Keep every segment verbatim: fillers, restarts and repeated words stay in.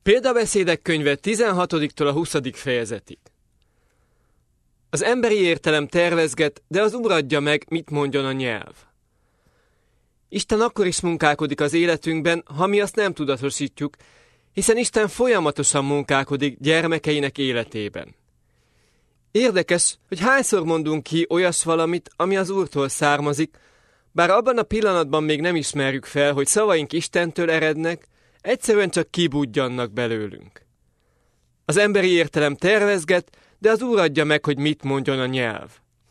Példabeszédek könyve tizenhatodiktól a huszadik fejezetig. Az emberi értelem tervezget, de az Úr adja meg, mit mondjon a nyelv. Isten akkor is munkálkodik az életünkben, ha mi azt nem tudatosítjuk, hiszen Isten folyamatosan munkálkodik gyermekeinek életében. Érdekes, hogy hányszor mondunk ki olyas valamit, ami az Úrtól származik, bár abban a pillanatban még nem ismerjük fel, hogy szavaink Istentől erednek, egyszerűen csak kibudjannak belőlünk. Az emberi értelem tervezget, de az Úr adja meg, hogy mit mondjon a nyelv.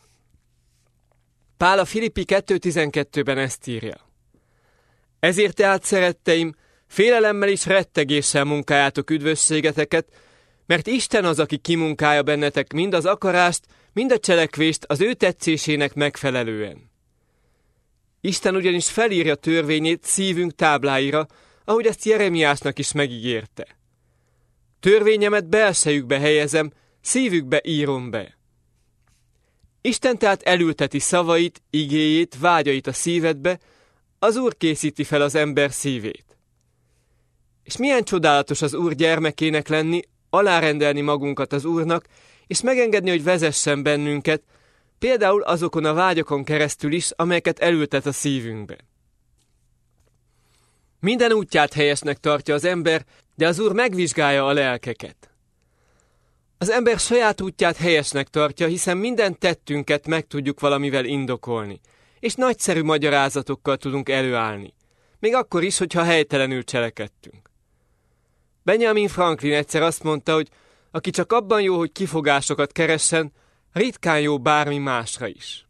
Pál a Filippi kettő tizenkettőben ezt írja. Ezért tehát, szeretteim, félelemmel és rettegéssel munkáljátok üdvösségeteket, mert Isten az, aki kimunkálja bennetek mind az akarást, mind a cselekvést az ő tetszésének megfelelően. Isten ugyanis felírja törvényét szívünk tábláira, ahogy ezt Jeremiásnak is megígérte. Törvényemet belsejükbe helyezem, szívükbe írom be. Isten tehát elülteti szavait, igéjét, vágyait a szívedbe, az Úr készíti fel az ember szívét. És milyen csodálatos az Úr gyermekének lenni, alárendelni magunkat az Úrnak, és megengedni, hogy vezessen bennünket, például azokon a vágyakon keresztül is, amelyeket elültet a szívünkbe. Minden útját helyesnek tartja az ember, de az Úr megvizsgálja a lelkeket. Az ember saját útját helyesnek tartja, hiszen minden tettünket meg tudjuk valamivel indokolni, és nagyszerű magyarázatokkal tudunk előállni, még akkor is, hogyha helytelenül cselekedtünk. Benjamin Franklin egyszer azt mondta, hogy aki csak abban jó, hogy kifogásokat keressen, ritkán jó bármi másra is.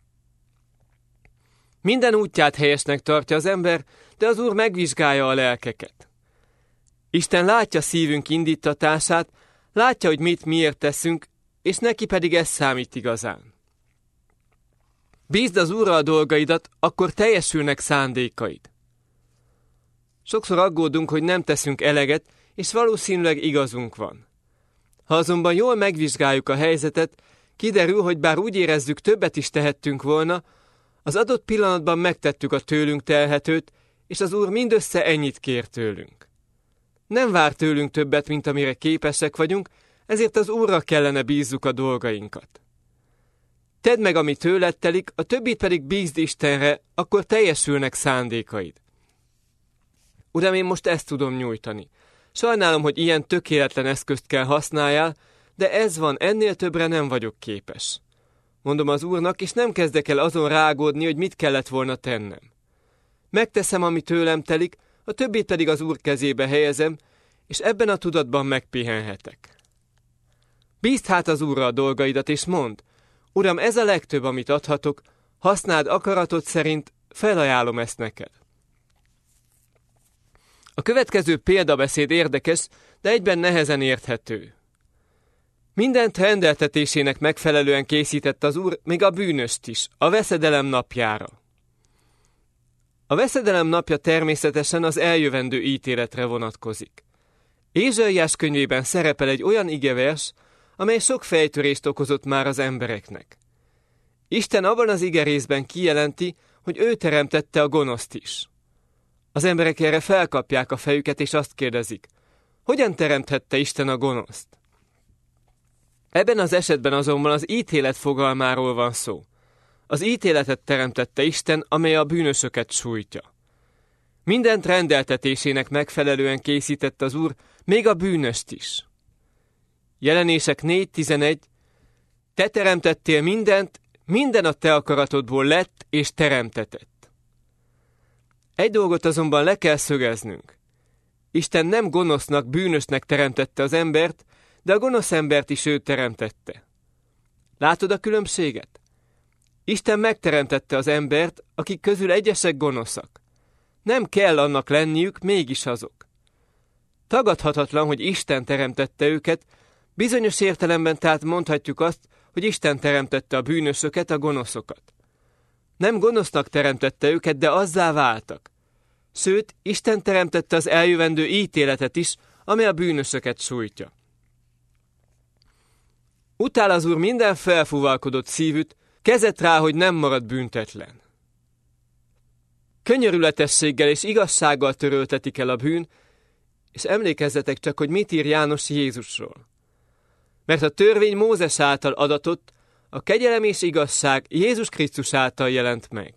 Minden útját helyesnek tartja az ember, de az Úr megvizsgálja a lelkeket. Isten látja szívünk indítatását, látja, hogy mit miért teszünk, és neki pedig ez számít igazán. Bízd az Úrra a dolgaidat, akkor teljesülnek szándékaid. Sokszor aggódunk, hogy nem teszünk eleget, és valószínűleg igazunk van. Ha azonban jól megvizsgáljuk a helyzetet, kiderül, hogy bár úgy érezzük, többet is tehettünk volna, az adott pillanatban megtettük a tőlünk telhetőt, és az Úr mindössze ennyit kér tőlünk. Nem vár tőlünk többet, mint amire képesek vagyunk, ezért az Úrra kellene bízzuk a dolgainkat. Tedd meg, ami tőled telik, a többit pedig bízd Istenre, akkor teljesülnek szándékaid. Uram, én most ezt tudom nyújtani. Sajnálom, hogy ilyen tökéletlen eszközt kell használjál, de ez van, ennél többre nem vagyok képes. Mondom az Úrnak, és nem kezdek el azon rágódni, hogy mit kellett volna tennem. Megteszem, ami tőlem telik, a többit pedig az Úr kezébe helyezem, és ebben a tudatban megpihenhetek. Bízd hát az Úrra a dolgaidat, és mondd, Uram, ez a legtöbb, amit adhatok, használd akaratod szerint, felajánlom ezt neked. A következő példabeszéd érdekes, de egyben nehezen érthető. Mindent rendeltetésének megfelelően készített az Úr, még a bűnöst is, a veszedelem napjára. A veszedelem napja természetesen az eljövendő ítéletre vonatkozik. Ézsaiás könyvében szerepel egy olyan igevers, amely sok fejtörést okozott már az embereknek. Isten abban az igerészben kijelenti, hogy ő teremtette a gonoszt is. Az emberek erre felkapják a fejüket, és azt kérdezik, hogyan teremthette Isten a gonoszt? Ebben az esetben azonban az ítélet fogalmáról van szó. Az ítéletet teremtette Isten, amely a bűnösöket sújtja. Mindent rendeltetésének megfelelően készített az Úr, még a bűnöst is. Jelenések négy tizenegy. Te teremtettél mindent, minden a te akaratodból lett és teremtetett. Egy dolgot azonban le kell szögeznünk. Isten nem gonosznak, bűnösnek teremtette az embert, de a gonosz embert is ő teremtette. Látod a különbséget? Isten megteremtette az embert, akik közül egyesek gonoszak. Nem kell annak lenniük, mégis azok. Tagadhatatlan, hogy Isten teremtette őket, bizonyos értelemben tehát mondhatjuk azt, hogy Isten teremtette a bűnösöket, a gonoszokat. Nem gonosznak teremtette őket, de azzá váltak. Sőt, Isten teremtette az eljövendő ítéletet is, amely a bűnösöket sújtja. Utál az Úr minden felfúvalkodott szívűt, kezet rá, hogy nem marad büntetlen. Könyörületességgel és igazsággal töröltetik el a bűn, és emlékezzetek csak, hogy mit ír János Jézusról. Mert a törvény Mózes által adatott, a kegyelem és igazság Jézus Krisztus által jelent meg.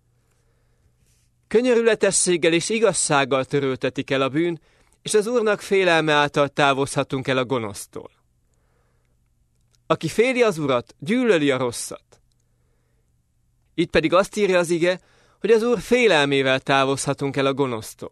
Könyörületességgel és igazsággal töröltetik el a bűn, és az Úrnak félelme által távozhatunk el a gonosztól. Aki féli az Urat, gyűlöli a rosszat. Itt pedig azt írja az ige, hogy az Úr félelmével távozhatunk el a gonosztól.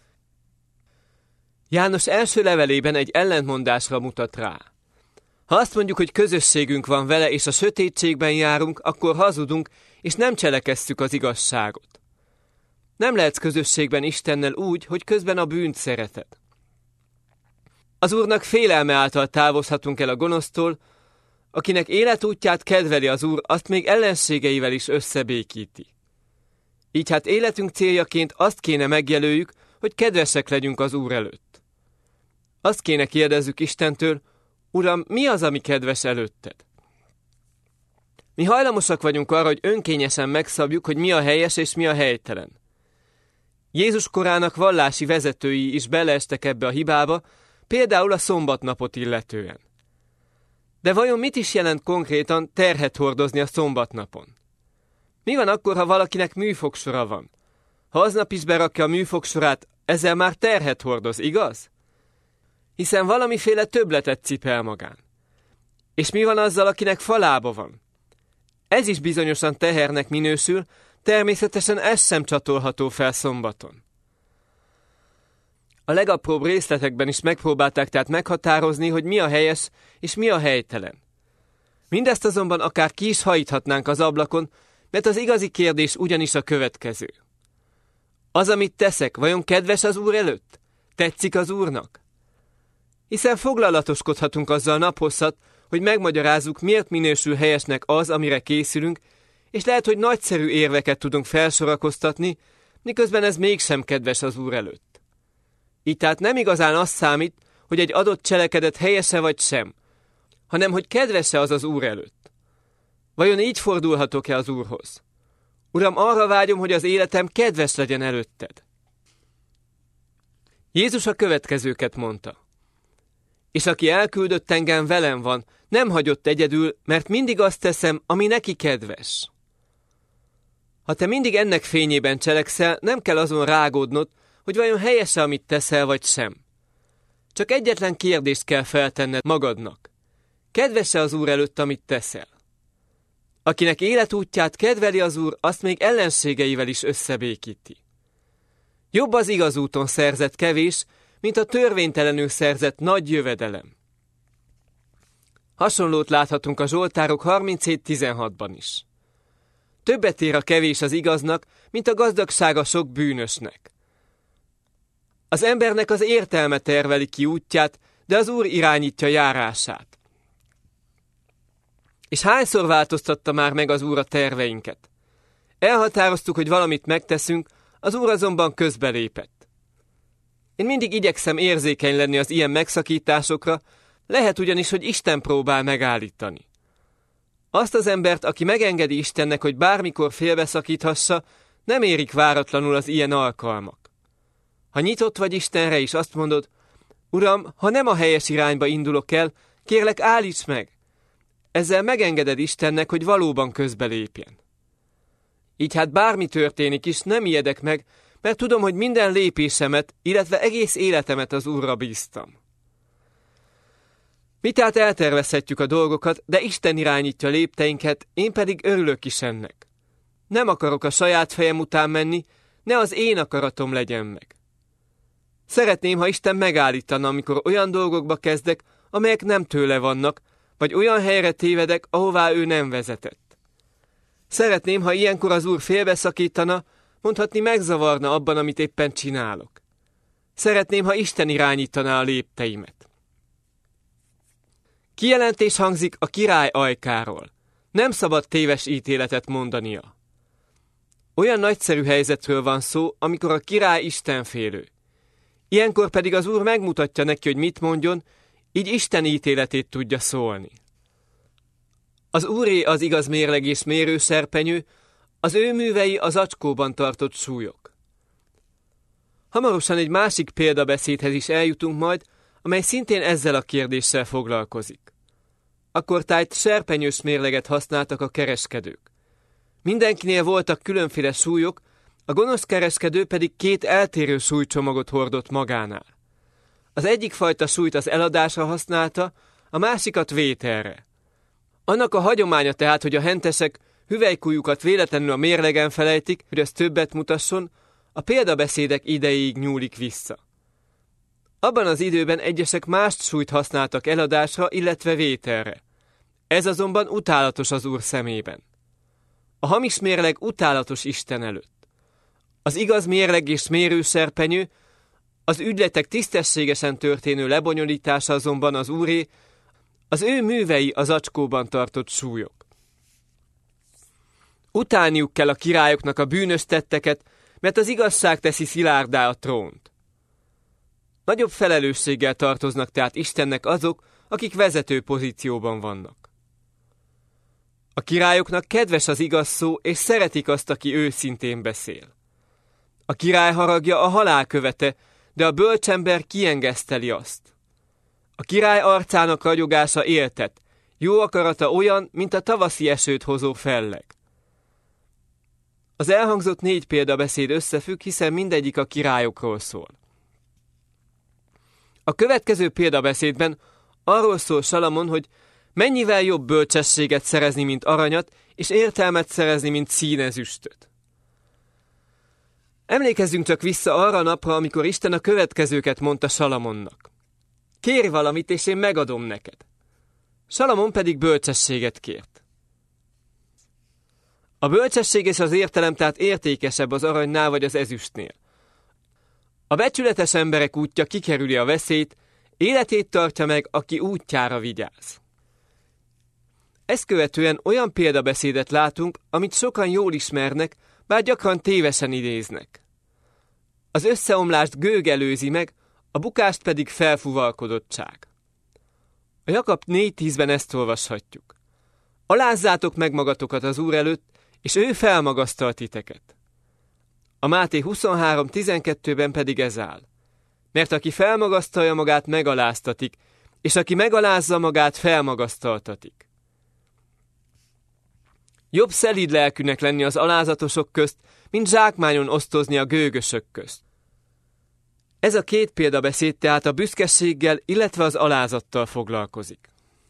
János első levelében egy ellentmondásra mutat rá. Ha azt mondjuk, hogy közösségünk van vele, és a sötétségben járunk, akkor hazudunk, és nem cselekesszük az igazságot. Nem lehetsz közösségben Istennel úgy, hogy közben a bűnt szereted. Az Úrnak félelme által távozhatunk el a gonosztól, akinek életútját kedveli az Úr, azt még ellenségeivel is összebékíti. Így hát életünk céljaként azt kéne megjelöljük, hogy kedvesek legyünk az Úr előtt. Azt kéne kérdezzük Istentől, Uram, mi az, ami kedves előtted? Mi hajlamosak vagyunk arra, hogy önkényesen megszabjuk, hogy mi a helyes és mi a helytelen. Jézus korának vallási vezetői is beleestek ebbe a hibába, például a szombatnapot illetően. De vajon mit is jelent konkrétan terhet hordozni a szombatnapon? Mi van akkor, ha valakinek műfogsora van? Ha aznap is berakja a műfogsorát, ezzel már terhet hordoz, igaz? Hiszen valamiféle többletet cipel magán. És mi van azzal, akinek falába van? Ez is bizonyosan tehernek minősül, természetesen ez sem csatolható fel szombaton. A legapróbb részletekben is megpróbálták tehát meghatározni, hogy mi a helyes és mi a helytelen. Mindezt azonban akár ki is hajthatnánk az ablakon, mert az igazi kérdés ugyanis a következő. Az, amit teszek, vajon kedves az Úr előtt? Tetszik az Úrnak? Hiszen foglalatoskodhatunk azzal naphosszat, hogy megmagyarázzuk, miért minősül helyesnek az, amire készülünk, és lehet, hogy nagyszerű érveket tudunk felsorakoztatni, miközben ez mégsem kedves az Úr előtt. Így tehát nem igazán az számít, hogy egy adott cselekedet helyese vagy sem, hanem hogy kedves-e az az Úr előtt. Vajon így fordulhatok-e az Úrhoz? Uram, arra vágyom, hogy az életem kedves legyen előtted. Jézus a következőket mondta. És aki elküldött engem, velem van, nem hagyott egyedül, mert mindig azt teszem, ami neki kedves. Ha te mindig ennek fényében cselekszel, nem kell azon rágódnod, hogy vajon helyes-e, amit teszel, vagy sem. Csak egyetlen kérdést kell feltenned magadnak. Kedves-e az Úr előtt, amit teszel? Akinek életútját kedveli az Úr, azt még ellenségeivel is összebékíti. Jobb az igaz úton szerzett kevés, mint a törvénytelenül szerzett nagy jövedelem. Hasonlót láthatunk a Zsoltárok harminchét tizenhatban is. Többet ér a kevés az igaznak, mint a gazdagsága sok bűnösnek. Az embernek az értelme terveli ki útját, de az Úr irányítja járását. És hányszor változtatta már meg az Úr a terveinket? Elhatároztuk, hogy valamit megteszünk, az Úr azonban közbelépett. Én mindig igyekszem érzékeny lenni az ilyen megszakításokra, lehet ugyanis, hogy Isten próbál megállítani. Azt az embert, aki megengedi Istennek, hogy bármikor félbeszakíthassa, nem érik váratlanul az ilyen alkalmak. Ha nyitott vagy Istenre és azt mondod, Uram, ha nem a helyes irányba indulok el, kérlek állíts meg. Ezzel megengeded Istennek, hogy valóban közbelépjen. Így hát bármi történik is, nem ijedek meg, mert tudom, hogy minden lépésemet, illetve egész életemet az Úrra bíztam. Mi tehát eltervezhetjük a dolgokat, de Isten irányítja lépteinket, én pedig örülök is ennek. Nem akarok a saját fejem után menni, ne az én akaratom legyen meg. Szeretném, ha Isten megállítana, amikor olyan dolgokba kezdek, amelyek nem tőle vannak, vagy olyan helyre tévedek, ahová ő nem vezetett. Szeretném, ha ilyenkor az Úr félbeszakítana, mondhatni megzavarna abban, amit éppen csinálok. Szeretném, ha Isten irányítaná a lépteimet. Kijelentés hangzik a király ajkáról. Nem szabad téves ítéletet mondania. Olyan nagyszerű helyzetről van szó, amikor a király istenfélő. Ilyenkor pedig az Úr megmutatja neki, hogy mit mondjon, így Isten ítéletét tudja szólni. Az Úré az igaz mérleg és mérőszerpenyő, az ő művei az acskóban tartott súlyok. Hamarosan egy másik példabeszédhez is eljutunk majd, amely szintén ezzel a kérdéssel foglalkozik. Akkortájt serpenyős mérleget használtak a kereskedők. Mindenkinél voltak különféle súlyok, a gonosz kereskedő pedig két eltérő súlycsomagot hordott magánál. Az egyik fajta súlyt az eladásra használta, a másikat vételre. Annak a hagyománya tehát, hogy a hentesek hüvelykujjukat véletlenül a mérlegen felejtik, hogy az többet mutasson, a példabeszédek idejéig nyúlik vissza. Abban az időben egyesek mást súlyt használtak eladásra, illetve vételre. Ez azonban utálatos az Úr szemében. A hamis mérleg utálatos Isten előtt. Az igaz mérleg és mérőserpenyő, az ügyletek tisztességesen történő lebonyolítása azonban az Úré, az ő művei az acskóban tartott súlyok. Utálniuk kell a királyoknak a bűnös tetteket, mert az igazság teszi szilárdá a trónt. Nagyobb felelősséggel tartoznak tehát Istennek azok, akik vezető pozícióban vannak. A királyoknak kedves az igaz szó, és szeretik azt, aki őszintén beszél. A király haragja a halál követe, de a bölcsember kiengeszteli azt. A király arcának ragyogása éltet, jó akarata olyan, mint a tavaszi esőt hozó felleg. Az elhangzott négy példabeszéd összefügg, hiszen mindegyik a királyokról szól. A következő példabeszédben arról szól Salamon, hogy mennyivel jobb bölcsességet szerezni, mint aranyat, és értelmet szerezni, mint színezüstöt. Emlékezzünk csak vissza arra a napra, amikor Isten a következőket mondta Salamonnak. Kérj valamit, és én megadom neked. Salamon pedig bölcsességet kért. A bölcsesség és az értelem tehát értékesebb az aranynál vagy az ezüstnél. A becsületes emberek útja kikerüli a veszélyt, életét tartja meg, aki útjára vigyáz. Ezt követően olyan példabeszédet látunk, amit sokan jól ismernek, bár gyakran tévesen idéznek. Az összeomlást gőg előzi meg, a bukást pedig felfuvalkodottság. A Jakab négy tízben ezt olvashatjuk. Alázzátok meg magatokat az Úr előtt, és ő felmagasztal titeket. A Máté huszonhárom tizenkettőben pedig ez áll. Mert aki felmagasztalja magát, megaláztatik, és aki megalázza magát, felmagasztaltatik. Jobb szelíd lelkűnek lenni az alázatosok közt, mint zsákmányon osztozni a gőgösök közt. Ez a két példabeszéd tehát a büszkeséggel, illetve az alázattal foglalkozik.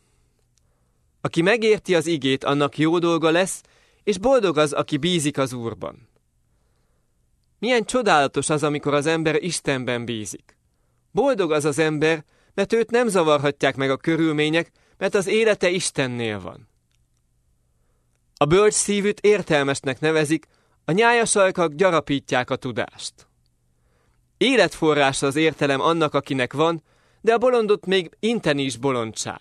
Aki megérti az igét, annak jó dolga lesz, és boldog az, aki bízik az Úrban. Milyen csodálatos az, amikor az ember Istenben bízik. Boldog az az ember, mert őt nem zavarhatják meg a körülmények, mert az élete Istennél van. A bölcs szívűt értelmesnek nevezik, a nyájas ajkak gyarapítják a tudást. Életforrása az értelem annak, akinek van, de a bolondot még inteni is bolondság.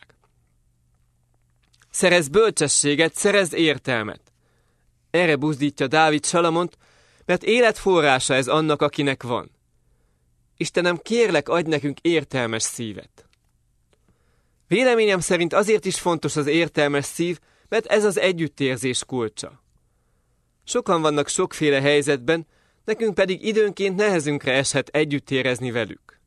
Szerezz bölcsességet, szerezz értelmet. Erre buzdítja Dávid Salamont, mert életforrása ez annak, akinek van. Istenem, kérlek, adj nekünk értelmes szívet. Véleményem szerint azért is fontos az értelmes szív, mert ez az együttérzés kulcsa. Sokan vannak sokféle helyzetben, nekünk pedig időnként nehezünkre eshet együtt érezni velük.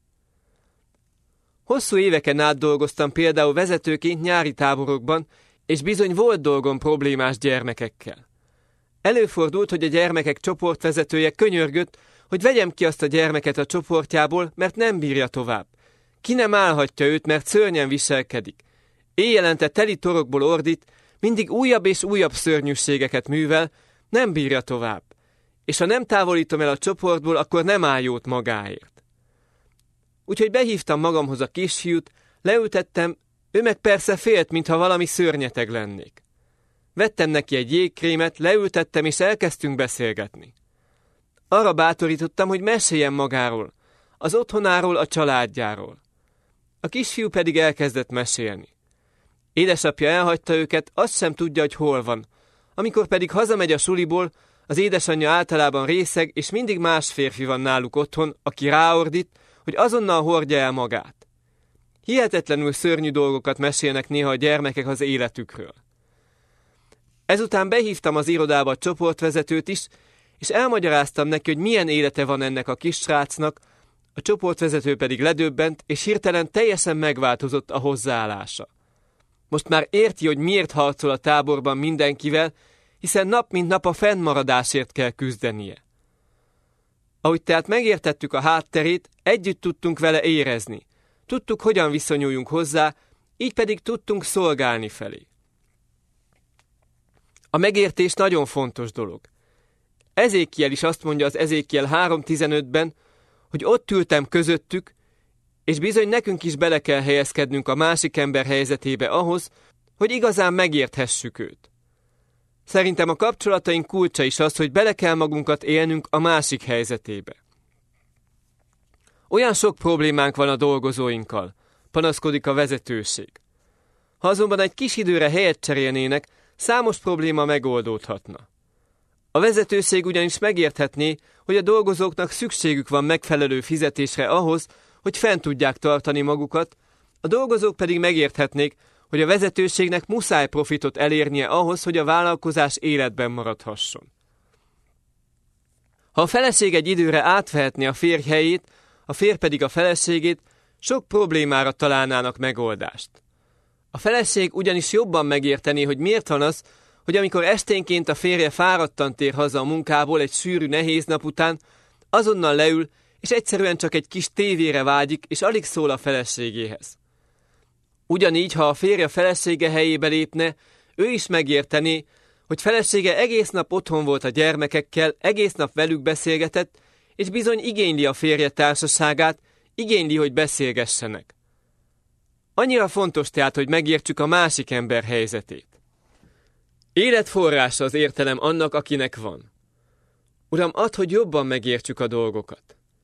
Hosszú éveken át dolgoztam például vezetőként nyári táborokban, és bizony volt dolgom problémás gyermekekkel. Előfordult, hogy a gyermekek csoportvezetője könyörgött, hogy vegyem ki azt a gyermeket a csoportjából, mert nem bírja tovább. Ki nem állhatja őt, mert szörnyen viselkedik. Éjjelente teli torokból ordít, mindig újabb és újabb szörnyűségeket művel, nem bírja tovább. És ha nem távolítom el a csoportból, akkor nem áll jót magáért. Úgyhogy behívtam magamhoz a kisfiút, leültettem, ő meg persze félt, mintha valami szörnyeteg lennék. Vettem neki egy jégkrémet, leültettem és elkezdtünk beszélgetni. Arra bátorítottam, hogy meséljen magáról, az otthonáról, a családjáról. A kisfiú pedig elkezdett mesélni. Édesapja elhagyta őket, azt sem tudja, hogy hol van. Amikor pedig hazamegy a suliból, az édesanyja általában részeg, és mindig más férfi van náluk otthon, aki ráordít, hogy azonnal hordja el magát. Hihetetlenül szörnyű dolgokat mesélnek néha a gyermekek az életükről. Ezután behívtam az irodába a csoportvezetőt is, és elmagyaráztam neki, hogy milyen élete van ennek a kis srácnak, a csoportvezető pedig ledöbbent, és hirtelen teljesen megváltozott a hozzáállása. Most már érti, hogy miért harcol a táborban mindenkivel, hiszen nap mint nap a fennmaradásért kell küzdenie. Ahogy tehát megértettük a hátterét, együtt tudtunk vele érezni. Tudtuk, hogyan viszonyuljunk hozzá, így pedig tudtunk szolgálni felé. A megértés nagyon fontos dolog. Ezékiel is azt mondja az Ezékiel három tizenötben, hogy ott ültem közöttük, és bizony nekünk is bele kell helyezkednünk a másik ember helyzetébe ahhoz, hogy igazán megérthessük őt. Szerintem a kapcsolataink kulcsa is az, hogy bele kell magunkat élnünk a másik helyzetébe. Olyan sok problémánk van a dolgozóinkkal, panaszkodik a vezetőség. Ha azonban egy kis időre helyet cserélnének, számos probléma megoldódhatna. A vezetőség ugyanis megérthetné, hogy a dolgozóknak szükségük van megfelelő fizetésre ahhoz, hogy fent tudják tartani magukat, a dolgozók pedig megérthetnék, hogy a vezetőségnek muszáj profitot elérnie ahhoz, hogy a vállalkozás életben maradhasson. Ha a feleség egy időre átvehetné a férj helyét, a férj pedig a feleségét, sok problémára találnának megoldást. A feleség ugyanis jobban megértené, hogy miért van az, hogy amikor esténként a férje fáradtan tér haza a munkából egy sűrű, nehéz nap után, azonnal leül, és egyszerűen csak egy kis tévére vágyik, és alig szól a feleségéhez. Ugyanígy, ha a férje a felesége helyébe lépne, ő is megértené, hogy felesége egész nap otthon volt a gyermekekkel, egész nap velük beszélgetett, és bizony igényli a férje társaságát, igényli, hogy beszélgessenek. Annyira fontos tehát, hogy megértsük a másik ember helyzetét. Életforrása az értelem annak, akinek van. Uram, add, hogy jobban megértsük a dolgokat.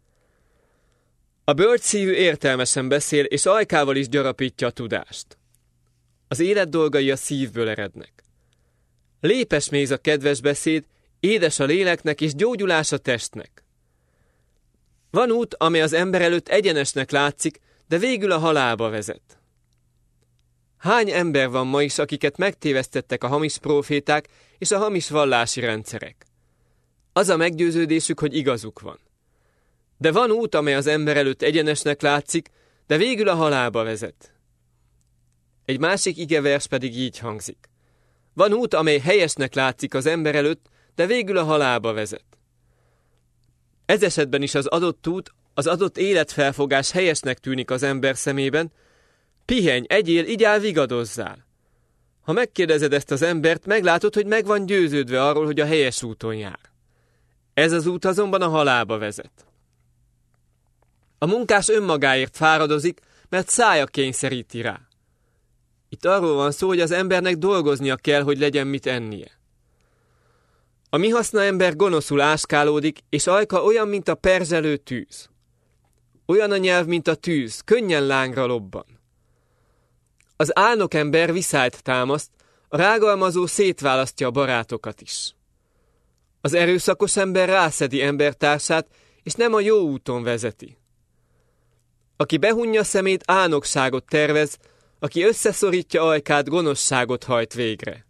A bölcsszívű értelmesen beszél, és ajkával is gyarapítja a tudást. Az élet dolgai a szívből erednek. Lépes méz a kedves beszéd, édes a léleknek és gyógyulás a testnek. Van út, amely az ember előtt egyenesnek látszik, de végül a halálba vezet. Hány ember van ma is, akiket megtévesztettek a hamis próféták és a hamis vallási rendszerek? Az a meggyőződésük, hogy igazuk van. De van út, amely az ember előtt egyenesnek látszik, de végül a halálba vezet. Egy másik igevers pedig így hangzik. Van út, amely helyesnek látszik az ember előtt, de végül a halálba vezet. Ez esetben is az adott út, az adott életfelfogás helyesnek tűnik az ember szemében. Pihenj, egyél, igyál, vigadozzál. Ha megkérdezed ezt az embert, meglátod, hogy meg van győződve arról, hogy a helyes úton jár. Ez az út azonban a halálba vezet. A munkás önmagáért fáradozik, mert szája kényszeríti rá. Itt arról van szó, hogy az embernek dolgoznia kell, hogy legyen mit ennie. A mi haszna ember gonoszul áskálódik, és ajka olyan, mint a perzselő tűz. Olyan a nyelv, mint a tűz, könnyen lángra lobban. Az álnok ember viszályt támaszt, a rágalmazó szétválasztja a barátokat is. Az erőszakos ember rászedi embertársát, és nem a jó úton vezeti. Aki behunja szemét, álnokságot tervez, aki összeszorítja ajkát, gonoszságot hajt végre.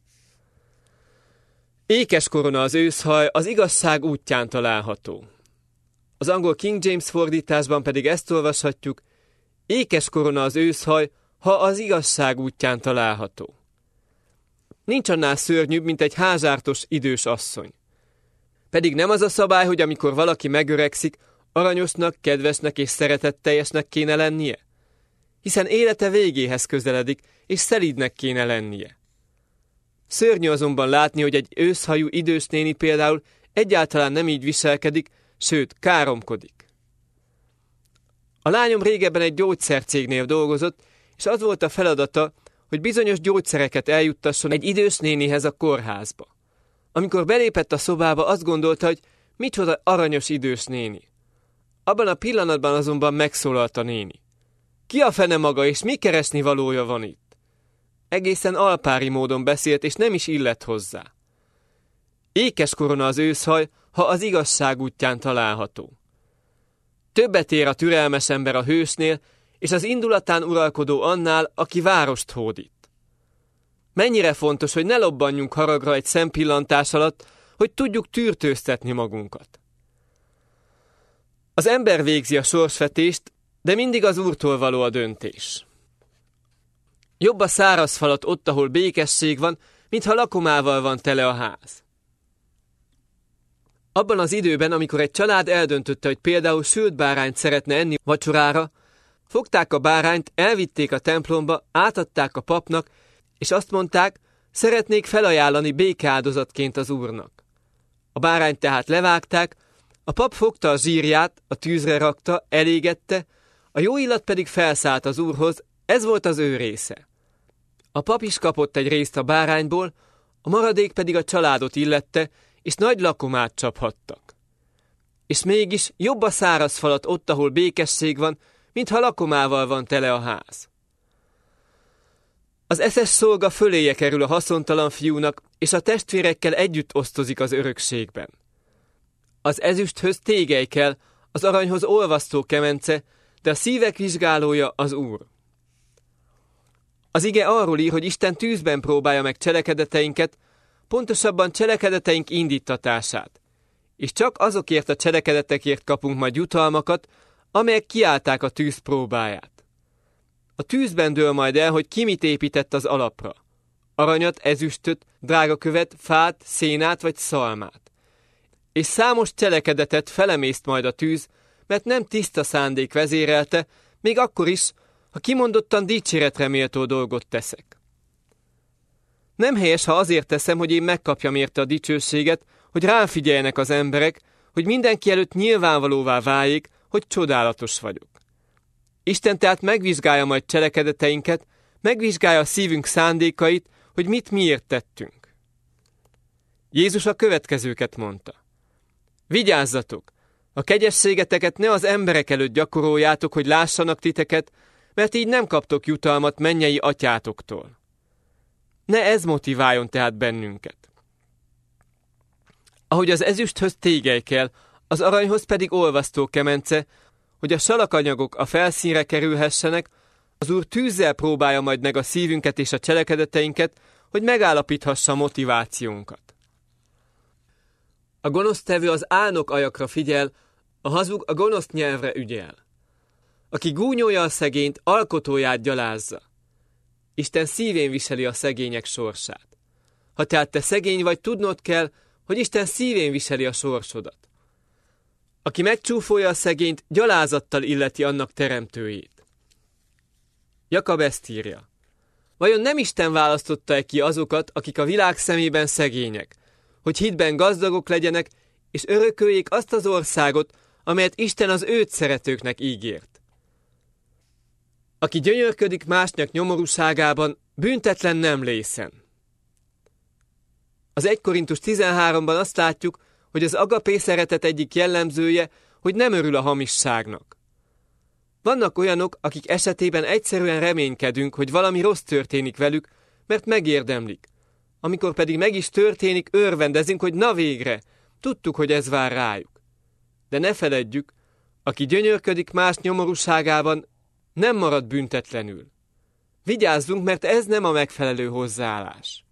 Ékes korona az őszhaj, az igazság útján található. Az angol King James fordításban pedig ezt olvashatjuk, ékes korona az őszhaj, ha az igazság útján található. Nincs annál szörnyűbb, mint egy házártos idős asszony. Pedig nem az a szabály, hogy amikor valaki megöregszik, aranyosnak, kedvesnek és szeretetteljesnek kéne lennie? Hiszen élete végéhez közeledik, és szelídnek kéne lennie. Szörnyű azonban látni, hogy egy őszhajú idős néni például egyáltalán nem így viselkedik, sőt, káromkodik. A lányom régebben egy gyógyszercégnél dolgozott, és az volt a feladata, hogy bizonyos gyógyszereket eljuttasson egy idős nénihez a kórházba. Amikor belépett a szobába, azt gondolta, hogy micsoda aranyos idős néni. Abban a pillanatban azonban megszólalt a néni. Ki a fene maga, és mi keresni valója van itt? Egészen alpári módon beszélt, és nem is illett hozzá. Ékes korona az őszhaj, ha az igazság útján található. Többet ér a türelmes ember a hősnél, és az indulatán uralkodó annál, aki várost hódít. Mennyire fontos, hogy ne lobbanjunk haragra egy szempillantás alatt, hogy tudjuk tűrtőztetni magunkat. Az ember végzi a sorsvetést, de mindig az Úrtól való a döntés. Jobb a száraz falat ott, ahol békesség van, mintha lakomával van tele a ház. Abban az időben, amikor egy család eldöntötte, hogy például sült bárányt szeretne enni vacsorára, fogták a bárányt, elvitték a templomba, átadták a papnak, és azt mondták, szeretnék felajánlani békeáldozatként az Úrnak. A bárányt tehát levágták, a pap fogta a zsírját, a tűzre rakta, elégette, a jó illat pedig felszállt az Úrhoz, ez volt az ő része. A pap is kapott egy részt a bárányból, a maradék pedig a családot illette, és nagy lakomát csaphattak. És mégis jobb a száraz falat ott, ahol békesség van, mintha lakomával van tele a ház. Az eszes szolga föléje kerül a haszontalan fiúnak, és a testvérekkel együtt osztozik az örökségben. Az ezüsthöz tégely kell, az aranyhoz olvasztó kemence, de a szívek vizsgálója az Úr. Az ige arról ír, hogy Isten tűzben próbálja meg cselekedeteinket, pontosabban cselekedeteink indítatását, és csak azokért a cselekedetekért kapunk majd jutalmakat, amelyek kiállták a tűz próbáját. A tűzben dől majd el, hogy ki mit épített az alapra. Aranyat, ezüstöt, drágakövet, fát, szénát vagy szalmát. És számos cselekedetet felemészt majd a tűz, mert nem tiszta szándék vezérelte, még akkor is, ha kimondottan dicséretre méltó dolgot teszek. Nem helyes, ha azért teszem, hogy én megkapjam érte a dicsőséget, hogy rám figyeljenek az emberek, hogy mindenki előtt nyilvánvalóvá váljék, hogy csodálatos vagyok. Isten tehát megvizsgálja majd cselekedeteinket, megvizsgálja a szívünk szándékait, hogy mit miért tettünk. Jézus a következőket mondta. Vigyázzatok! A kegyességeteket ne az emberek előtt gyakoroljátok, hogy lássanak titeket, mert így nem kaptok jutalmat mennyei atyátoktól. Ne ez motiváljon tehát bennünket. Ahogy az ezüsthöz tégely kell, az aranyhoz pedig olvasztó kemence, hogy a salakanyagok a felszínre kerülhessenek, az Úr tűzzel próbálja majd meg a szívünket és a cselekedeteinket, hogy megállapíthassa a motivációnkat. A gonosztevő az álnok ajakra figyel, a hazug a gonosz nyelvre ügyel. Aki gúnyolja a szegényt, alkotóját gyalázza. Isten szívén viseli a szegények sorsát. Ha tehát te szegény vagy, tudnod kell, hogy Isten szívén viseli a sorsodat. Aki megcsúfolja a szegényt, gyalázattal illeti annak teremtőjét. Jakab ezt írja. Vajon nem Isten választotta-e ki azokat, akik a világ szemében szegények, hogy hitben gazdagok legyenek, és örököljék azt az országot, amelyet Isten az őt szeretőknek ígért? Aki gyönyörködik másnyak nyomorúságában, büntetlen nem lészen. Az egy Korintus tizenháromban azt látjuk, hogy az agapé szeretet egyik jellemzője, hogy nem örül a hamisságnak. Vannak olyanok, akik esetében egyszerűen reménykedünk, hogy valami rossz történik velük, mert megérdemlik. Amikor pedig meg is történik, örvendezünk, hogy na végre, tudtuk, hogy ez vár rájuk. De ne feledjük, aki gyönyörködik más nyomorúságában, nem marad büntetlenül. Vigyázzunk, mert ez nem a megfelelő hozzáállás.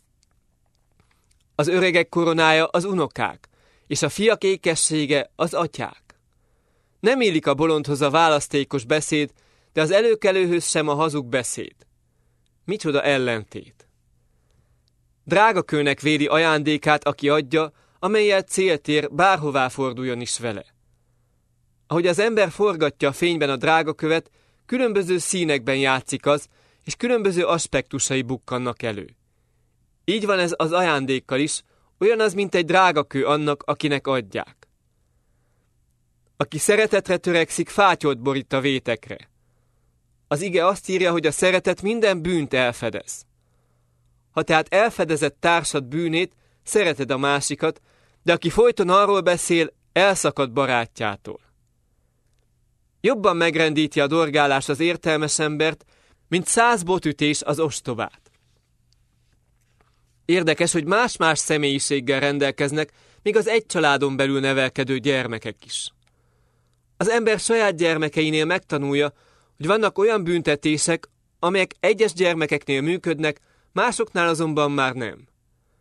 Az öregek koronája az unokák, és a fiak ékessége az atyák. Nem illik a bolondhoz a választékos beszéd, de az előkelőhöz sem a hazug beszéd. Micsoda ellentét! Drágakőnek védi ajándékát, aki adja, amellyel célt ér, bárhová forduljon is vele. Ahogy az ember forgatja a fényben a drágakövet, különböző színekben játszik az, és különböző aspektusai bukkannak elő. Így van ez az ajándékkal is, olyan az, mint egy drágakő annak, akinek adják. Aki szeretetre törekszik, fátyolt borít a vétekre. Az ige azt írja, hogy a szeretet minden bűnt elfedez. Ha tehát elfedezett társad bűnét, szereted a másikat, de aki folyton arról beszél, elszakad barátjától. Jobban megrendíti a dorgálás az értelmes embert, mint száz botütés az ostobát. Érdekes, hogy más-más személyiséggel rendelkeznek, még az egy családon belül nevelkedő gyermekek is. Az ember saját gyermekeinél megtanulja, hogy vannak olyan büntetések, amelyek egyes gyermekeknél működnek, másoknál azonban már nem.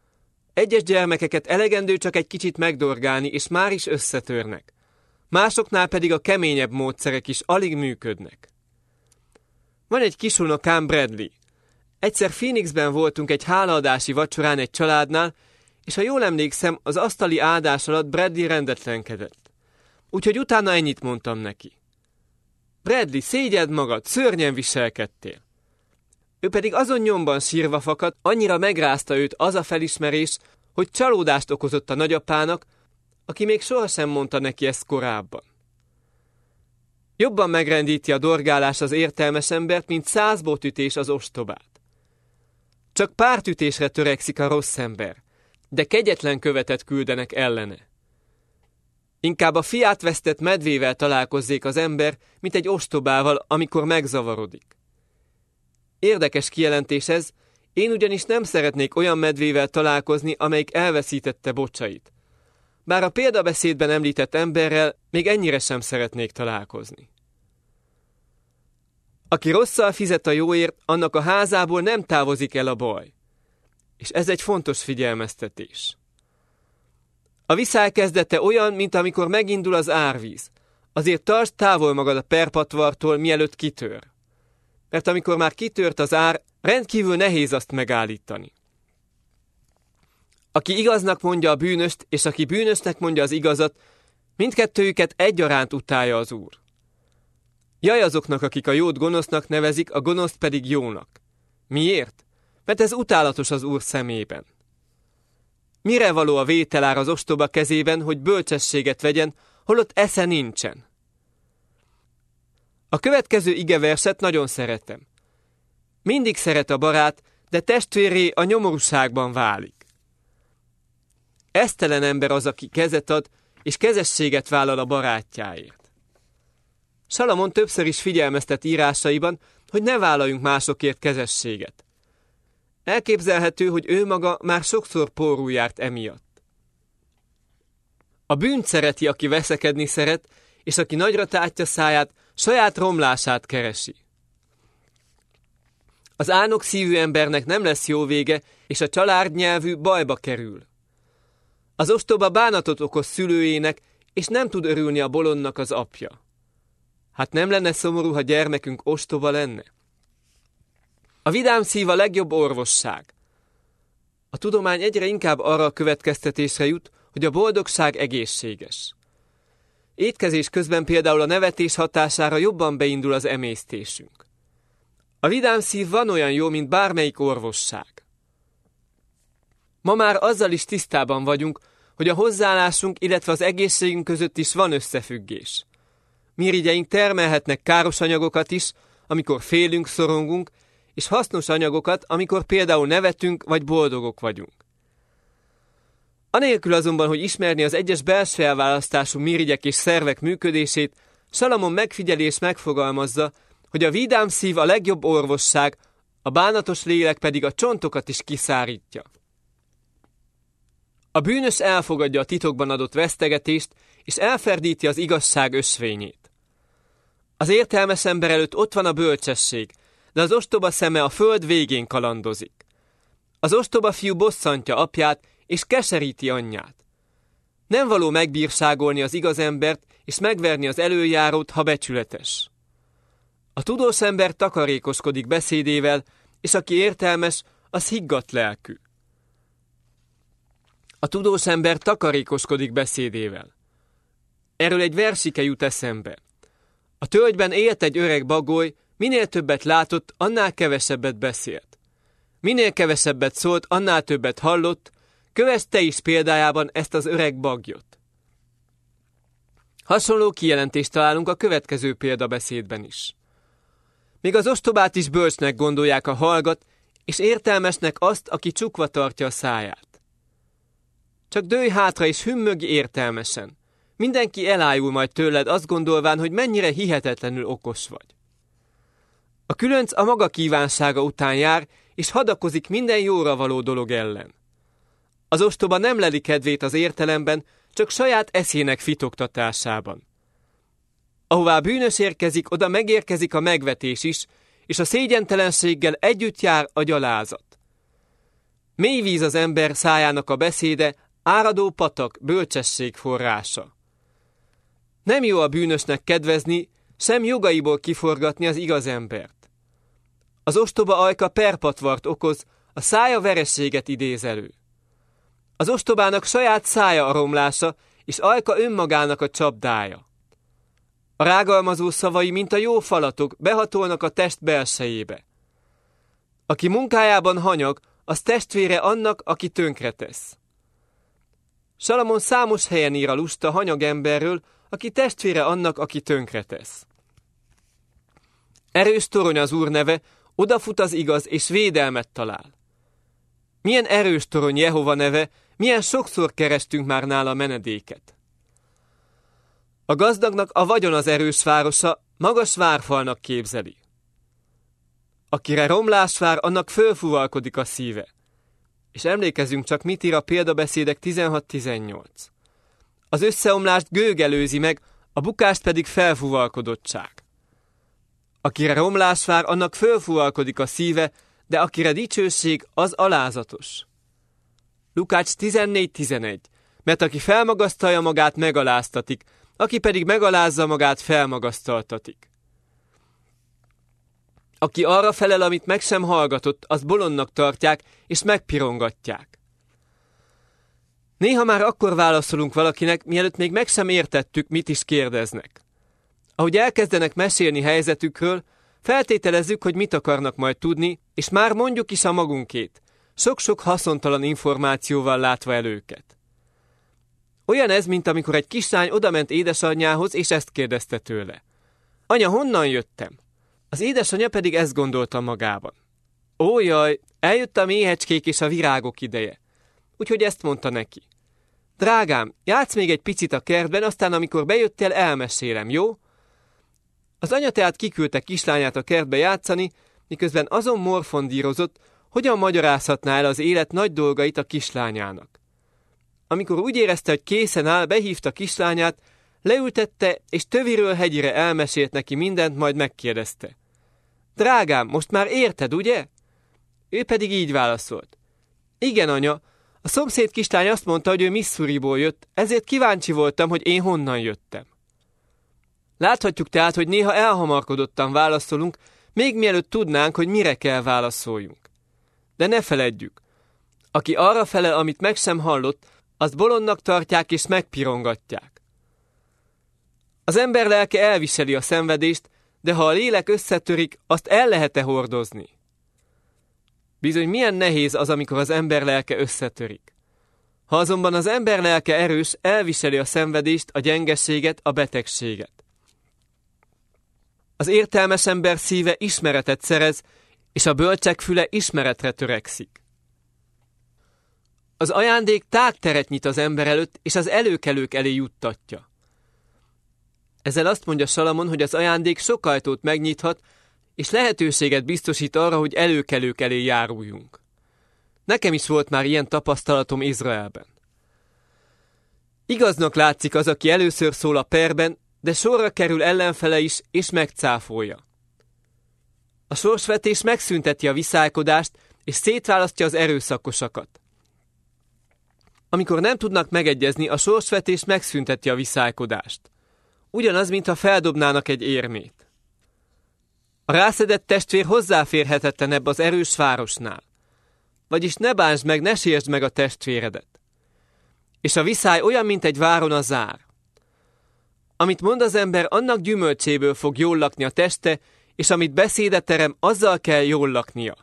Egyes gyermekeket elegendő csak egy kicsit megdorgálni, és már is összetörnek. Másoknál pedig a keményebb módszerek is alig működnek. Van egy kisunokám, Bradley. Egyszer Phoenixben voltunk egy hálaadási vacsorán egy családnál, és ha jól emlékszem, az asztali áldás alatt Bradley rendetlenkedett. Úgyhogy utána ennyit mondtam neki. Bradley, szégyeld magad, szörnyen viselkedtél. Ő pedig azon nyomban sírva fakadt, annyira megrázta őt az a felismerés, hogy csalódást okozott a nagyapának, aki még sohasem mondta neki ezt korábban. Jobban megrendíti a dorgálás az értelmes embert, mint száz botütés az ostobát. Csak pár ütésre törekszik a rossz ember, de kegyetlen követet küldenek ellene. Inkább a fiát vesztett medvével találkozzék az ember, mint egy ostobával, amikor megzavarodik. Érdekes kijelentés ez, én ugyanis nem szeretnék olyan medvével találkozni, amelyik elveszítette bocsait. Bár a példabeszédben említett emberrel még ennyire sem szeretnék találkozni. Aki rosszal fizet a jóért, annak a házából nem távozik el a baj. És ez egy fontos figyelmeztetés. A viszály kezdete olyan, mint amikor megindul az árvíz. Azért tartsd távol magad a perpatvartól, mielőtt kitör. Mert amikor már kitört az ár, rendkívül nehéz azt megállítani. Aki igaznak mondja a bűnöst, és aki bűnösnek mondja az igazat, mindkettőjüket egyaránt utálja az Úr. Jaj azoknak, akik a jót gonosznak nevezik, a gonoszt pedig jónak. Miért? Mert ez utálatos az Úr szemében. Mire való a vételár az ostoba kezében, hogy bölcsességet vegyen, holott esze nincsen? A következő igeverset nagyon szeretem. Mindig szeret a barát, de testvéré a nyomorúságban válik. Esztelen ember az, aki kezet ad, és kezességet vállal a barátjáért. Salamon többször is figyelmeztet írásaiban, hogy ne vállaljunk másokért kezességet. Elképzelhető, hogy ő maga már sokszor pórul járt emiatt. A bűnt szereti, aki veszekedni szeret, és aki nagyra tátja száját, saját romlását keresi. Az álnok szívű embernek nem lesz jó vége, és a családnyelvű bajba kerül. Az ostoba bánatot okoz szülőjének, és nem tud örülni a bolondnak az apja. Hát nem lenne szomorú, ha gyermekünk ostoba lenne? A vidám szív a legjobb orvosság. A tudomány egyre inkább arra a következtetésre jut, hogy a boldogság egészséges. Étkezés közben például a nevetés hatására jobban beindul az emésztésünk. A vidám szív van olyan jó, mint bármelyik orvosság. Ma már azzal is tisztában vagyunk, hogy a hozzáállásunk, illetve az egészségünk között is van összefüggés. Mirigyeink termelhetnek káros anyagokat is, amikor félünk, szorongunk, és hasznos anyagokat, amikor például nevetünk vagy boldogok vagyunk. Anélkül azonban, hogy ismerni az egyes belső elválasztású mirigyek és szervek működését, Salamon megfigyelés megfogalmazza, hogy a vidám szív a legjobb orvosság, a bánatos lélek pedig a csontokat is kiszárítja. A bűnös elfogadja a titokban adott vesztegetést, és elferdíti az igazság ösvényét. Az értelmes ember előtt ott van a bölcsesség, de az ostoba szeme a föld végén kalandozik. Az ostoba fiú bosszantja apját, és keseríti anyját. Nem való megbírságolni az igaz embert, és megverni az előjárót, ha becsületes. A tudós ember takarékoskodik beszédével, és aki értelmes, az higgadt lelkű. A tudós ember takarékoskodik beszédével. Erről egy versike jut eszembe. A tölgyben élt egy öreg bagoly, minél többet látott, annál kevesebbet beszélt. Minél kevesebbet szólt, annál többet hallott, kövess te is példájában ezt az öreg bagyot. Hasonló kijelentést találunk a következő példabeszédben is. Még az ostobát is bölcsnek gondolják, a hallgat, és értelmesnek azt, aki csukva tartja a száját. Csak dőlj hátra és hümmögj értelmesen. Mindenki elájul majd tőled, azt gondolván, hogy mennyire hihetetlenül okos vagy. A különc a maga kívánsága után jár, és hadakozik minden jóra való dolog ellen. Az ostoba nem leli kedvét az értelemben, csak saját eszének fitoktatásában. Ahová bűnös érkezik, oda megérkezik a megvetés is, és a szégyentelenséggel együtt jár a gyalázat. Mély víz az ember szájának a beszéde, áradó patak, bölcsesség forrása. Nem jó a bűnösnek kedvezni, sem jogaiból kiforgatni az igaz embert. Az ostoba ajka perpatvart okoz, a szája verességet idéz elő. Az ostobának saját szája a romlása, és ajka önmagának a csapdája. A rágalmazó szavai, mint a jó falatok, behatolnak a test belsejébe. Aki munkájában hanyag, az testvére annak, aki tönkretesz. Salamon számos helyen ír a lusta hanyag emberről, aki testvére annak, aki tönkretesz. Erős torony az Úr neve, odafut az igaz, és védelmet talál. Milyen erős torony Jehova neve, milyen sokszor kerestünk már nála menedéket. A gazdagnak a vagyon az erős városa, magas várfalnak képzeli. Akire romlás vár, annak fölfúvalkodik a szíve. És emlékezzünk csak, mit ír a példabeszédek tizenhat tizennyolc. Az összeomlást gőg előzi meg, a bukást pedig felfúvalkodottság. Akire romlás vár, annak fölfúvalkodik a szíve, de akire dicsőség, az alázatos. Lukács tizennégy tizenegy. Mert aki felmagasztalja magát, megaláztatik, aki pedig megalázza magát, felmagasztaltatik. Aki arra felel, amit meg sem hallgatott, az bolondnak tartják, és megpirongatják. Néha már akkor válaszolunk valakinek, mielőtt még meg sem értettük, mit is kérdeznek. Ahogy elkezdenek mesélni helyzetükről, feltételezzük, hogy mit akarnak majd tudni, és már mondjuk is a magunkét, sok-sok haszontalan információval látva el őket. Olyan ez, mint amikor egy kislány odament édesanyjához, és ezt kérdezte tőle. Anya, honnan jöttem? Az édesanyja pedig ezt gondolta magában. Ó, jaj, eljött a méhecskék és a virágok ideje. Úgyhogy ezt mondta neki. Drágám, játsz még egy picit a kertben, aztán amikor bejöttél, elmesélem, jó? Az anya tehát kiküldte kislányát a kertbe játszani, miközben azon morfondírozott, hogyan magyarázhatná el az élet nagy dolgait a kislányának. Amikor úgy érezte, hogy készen áll, behívta kislányát, leültette, és töviről hegyire elmesélt neki mindent, majd megkérdezte. Drágám, most már érted, ugye? Ő pedig így válaszolt. Igen, anya, a szomszéd kislány azt mondta, hogy ő Missouriból jött, ezért kíváncsi voltam, hogy én honnan jöttem. Láthatjuk tehát, hogy néha elhamarkodottan válaszolunk, még mielőtt tudnánk, hogy mire kell válaszoljunk. De ne feledjük, aki arra felel, amit meg sem hallott, azt bolondnak tartják és megpirongatják. Az ember lelke elviseli a szenvedést, de ha a lélek összetörik, azt el lehet-e hordozni? Bizony milyen nehéz az, amikor az ember lelke összetörik. Ha azonban az ember lelke erős, elviseli a szenvedést, a gyengeséget, a betegséget. Az értelmes ember szíve ismeretet szerez, és a bölcsek füle ismeretre törekszik. Az ajándék tágteret nyit az ember előtt, és az előkelők elé juttatja. Ezzel azt mondja Salamon, hogy az ajándék sok ajtót megnyithat, és lehetőséget biztosít arra, hogy előkelők elé járuljunk. Nekem is volt már ilyen tapasztalatom Izraelben. Igaznak látszik az, aki először szól a perben, de sorra kerül ellenfele is, és megcáfolja. A sorsvetés megszünteti a viszálykodást, és szétválasztja az erőszakosakat. Amikor nem tudnak megegyezni, a sorsvetés megszünteti a viszálykodást. Ugyanaz, mintha feldobnának egy érmét. A rászedett testvér hozzáférhetetlenebb az erős városnál. Vagyis ne bánsd meg, ne sértsd meg a testvéredet. És a viszály olyan, mint egy váron a zár. Amit mond az ember, annak gyümölcséből fog jól lakni a teste, és amit beszédet terem, azzal kell jól laknia.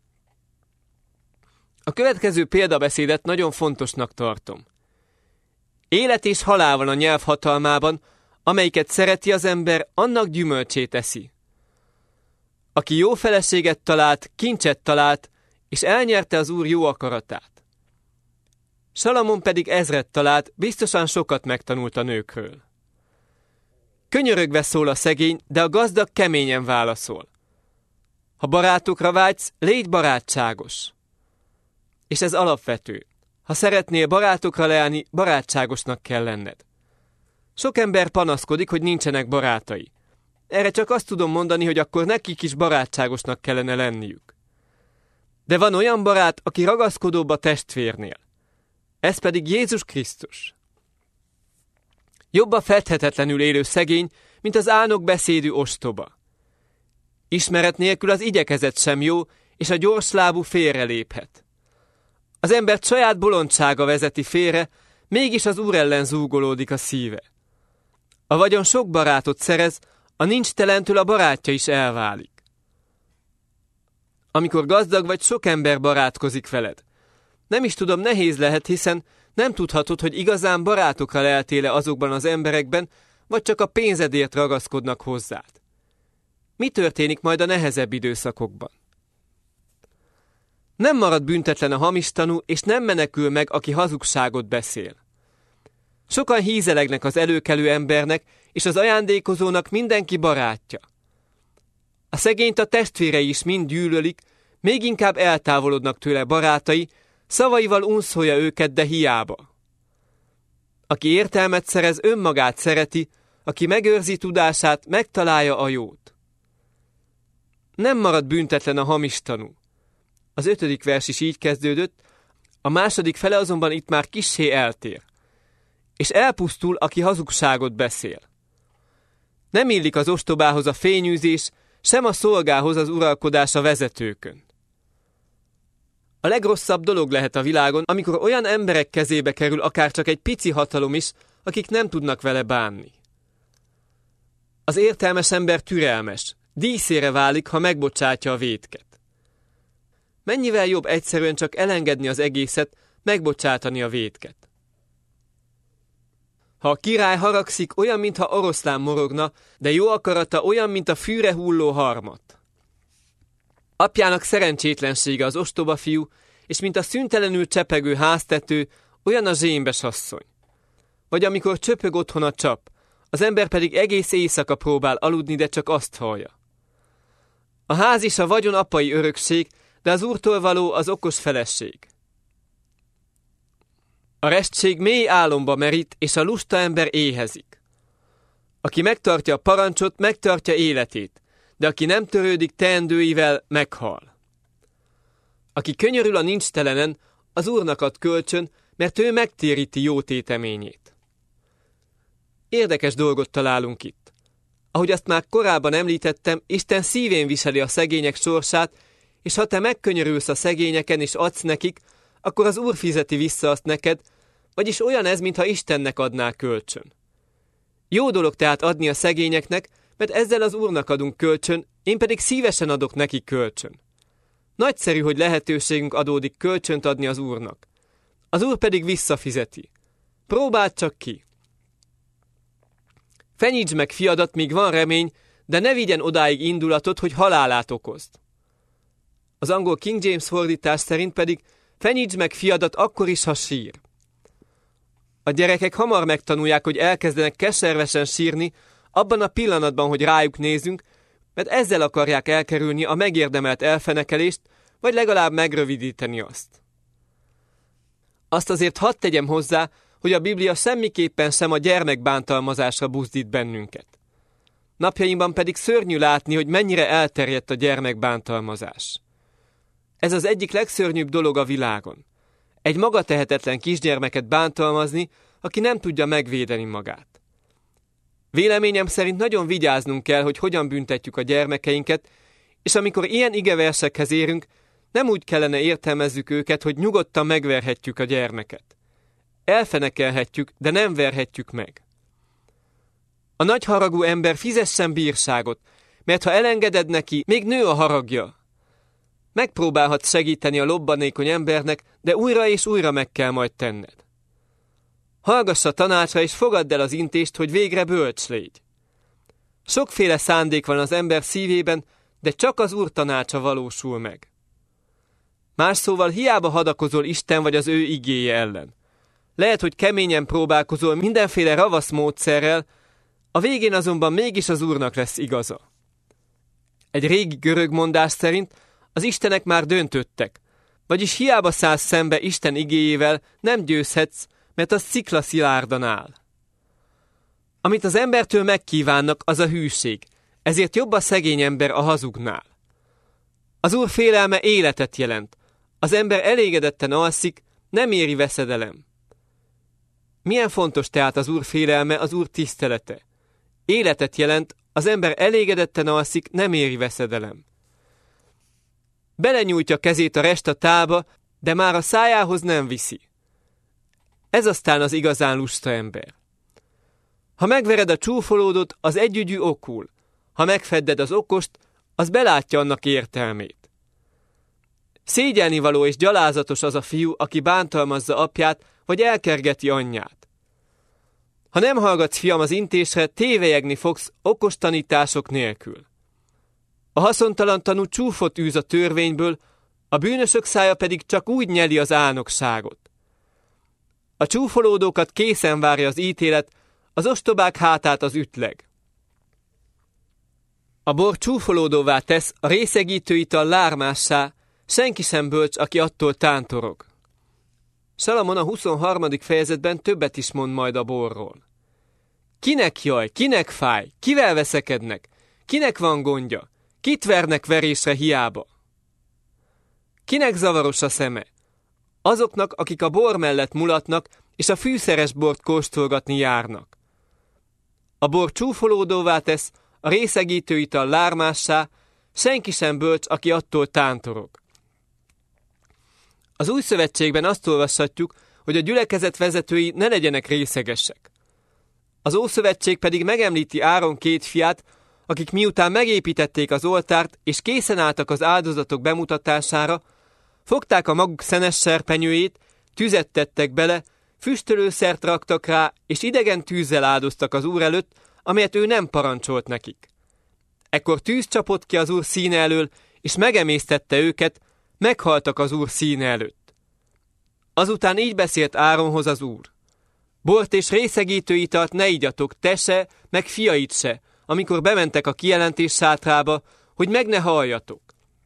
A következő példabeszédet nagyon fontosnak tartom. Élet és halál van a nyelv hatalmában, amelyiket szereti az ember, annak gyümölcsét eszi. Aki jó feleséget talált, kincset talált, és elnyerte az Úr jó akaratát. Salamon pedig ezret talált, biztosan sokat megtanult a nőkről. Könyörögve szól a szegény, de a gazdag keményen válaszol. Ha barátokra vágysz, légy barátságos. És ez alapvető. Ha szeretnél barátokra leállni, barátságosnak kell lenned. Sok ember panaszkodik, hogy nincsenek barátai. Erre csak azt tudom mondani, hogy akkor nekik is barátságosnak kellene lenniük. De van olyan barát, aki ragaszkodóbb a testvérnél. Ez pedig Jézus Krisztus. Jobb a fedhetetlenül élő szegény, mint az álnok beszédű ostoba. Ismeret nélkül az igyekezet sem jó, és a gyorslábú félreléphet. Az embert saját bolondsága vezeti félre, mégis az Úr ellen zúgolódik a szíve. A vagyon sok barátot szerez, a nincs telentől a barátja is elválik. Amikor gazdag vagy, sok ember barátkozik veled. Nem is tudom, nehéz lehet, hiszen nem tudhatod, hogy igazán barátokra leltél-e azokban az emberekben, vagy csak a pénzedért ragaszkodnak hozzád. Mi történik majd a nehezebb időszakokban? Nem marad büntetlen a hamis tanú, és nem menekül meg, aki hazugságot beszél. Sokan hízelegnek az előkelő embernek, és az ajándékozónak mindenki barátja. A szegényt a testvérei is mind gyűlölik, még inkább eltávolodnak tőle barátai, szavaival unszolja őket, de hiába. Aki értelmet szerez, önmagát szereti, aki megőrzi tudását, megtalálja a jót. Nem marad büntetlen a hamis tanú. Az ötödik vers is így kezdődött, a második fele azonban itt már kissé eltér. És elpusztul, aki hazugságot beszél. Nem illik az ostobához a fényűzés, sem a szolgához az uralkodás a vezetőkön. A legrosszabb dolog lehet a világon, amikor olyan emberek kezébe kerül akár csak egy pici hatalom is, akik nem tudnak vele bánni. Az értelmes ember türelmes, díszére válik, ha megbocsátja a vétket. Mennyivel jobb egyszerűen csak elengedni az egészet, megbocsátani a vétket. Ha a király haragszik, olyan, mintha oroszlán morogna, de jó akarata olyan, mint a fűre hulló harmat. Apjának szerencsétlensége az ostoba fiú, és mint a szüntelenül csepegő háztető, olyan a zsémbes asszony. Vagy amikor csöpög otthon a csap, az ember pedig egész éjszaka próbál aludni, de csak azt hallja. A ház is a vagyon apai örökség, de az Úrtól való az okos feleség. A restség mély álomba merít, és a lusta ember éhezik. Aki megtartja a parancsot, megtartja életét, de aki nem törődik teendőivel, meghal. Aki könyörül a nincstelenen, az Úrnak ad kölcsön, mert ő megtéríti jó téteményét. Érdekes dolgot találunk itt. Ahogy azt már korábban említettem, Isten szívén viseli a szegények sorsát, és ha te megkönyörülsz a szegényeken és adsz nekik, akkor az Úr fizeti vissza azt neked, vagyis olyan ez, mintha Istennek adnál kölcsön. Jó dolog tehát adni a szegényeknek, mert ezzel az Úrnak adunk kölcsön, én pedig szívesen adok neki kölcsön. Nagyszerű, hogy lehetőségünk adódik kölcsönt adni az Úrnak. Az Úr pedig visszafizeti. Próbáld csak ki! Fenyítsd meg fiadat, míg van remény, de ne vigyen odáig indulatot, hogy halálát okozd. Az angol King James fordítás szerint pedig fenyítsd meg fiadat akkor is, ha sír. A gyerekek hamar megtanulják, hogy elkezdenek keservesen sírni, abban a pillanatban, hogy rájuk nézünk, mert ezzel akarják elkerülni a megérdemelt elfenekelést, vagy legalább megrövidíteni azt. Azt azért hadd tegyem hozzá, hogy a Biblia semmiképpen sem a gyermekbántalmazásra buzdít bennünket. Napjainkban pedig szörnyű látni, hogy mennyire elterjedt a gyermekbántalmazás. Ez az egyik legszörnyűbb dolog a világon. Egy magatehetetlen kisgyermeket bántalmazni, aki nem tudja megvédeni magát. Véleményem szerint nagyon vigyáznunk kell, hogy hogyan büntetjük a gyermekeinket, és amikor ilyen igeversekhez érünk, nem úgy kellene értelmezzük őket, hogy nyugodtan megverhetjük a gyermeket. Elfenekelhetjük, de nem verhetjük meg. A nagy haragú ember fizessen bírságot, mert ha elengeded neki, még nő a haragja. Megpróbálhatsz segíteni a lobbanékony embernek, de újra és újra meg kell majd tenned. Hallgass a tanácsra, és fogadd el az intést, hogy végre bölcs légy. Sokféle szándék van az ember szívében, de csak az Úr tanácsa valósul meg. Más szóval hiába hadakozol Isten vagy az ő igéje ellen. Lehet, hogy keményen próbálkozol mindenféle ravasz módszerrel, a végén azonban mégis az Úrnak lesz igaza. Egy régi görög mondás szerint az istenek már döntöttek, vagyis hiába szállsz szembe Isten igéjével, nem győzhetsz, mert az szikla szilárdan áll. Amit az embertől megkívánnak, az a hűség, ezért jobb a szegény ember a hazugnál. Az Úr félelme életet jelent. Az ember elégedetten alszik, nem éri veszedelem. Milyen fontos tehát az Úr félelme, az Úr tisztelete. Életet jelent, az ember elégedetten alszik, nem éri veszedelem. Belenyújtja kezét a restatálba, de már a szájához nem viszi. Ez aztán az igazán lusta ember. Ha megvered a csúfolódot, az együgyű okul. Ha megfedded az okost, az belátja annak értelmét. Szégyelnivaló és gyalázatos az a fiú, aki bántalmazza apját, vagy elkergeti anyját. Ha nem hallgatsz, fiam, az intésre, tévelyegni fogsz okos tanítások nélkül. A haszontalan tanú csúfot űz a törvényből, a bűnösök szája pedig csak úgy nyeli az álnokságot. A csúfolódókat készen várja az ítélet, az ostobák hátát az ütleg. A bor csúfolódóvá tesz, a részegítő ital lármássá, senki sem bölcs, aki attól tántorog. Salamon a huszonharmadik fejezetben többet is mond majd a borról. Kinek jaj, kinek fáj, kivel veszekednek, kinek van gondja, kit vernek verésre hiába? Kinek zavaros a szeme? Azoknak, akik a bor mellett mulatnak, és a fűszeres bort kóstolgatni járnak. A bor csúfolódóvá tesz, a részegítő ital lármássá, senki sem bölcs, aki attól tántorog. Az Új Szövetségben azt olvashatjuk, hogy a gyülekezet vezetői ne legyenek részegesek. Az Ószövetség pedig megemlíti Áron két fiát, akik miután megépítették az oltárt, és készen álltak az áldozatok bemutatására, fogták a maguk szenes serpenyőjét, tüzet tettek bele, füstölőszert raktak rá, és idegen tűzzel áldoztak az Úr előtt, amelyet ő nem parancsolt nekik. Ekkor tűz csapott ki az Úr színe elől, és megemésztette őket, meghaltak az Úr színe előtt. Azután így beszélt Áronhoz az Úr. Bort és részegítő italt ne igyatok, te se, meg fiait se, amikor bementek a kijelentés sátrába, hogy meg ne halljatok.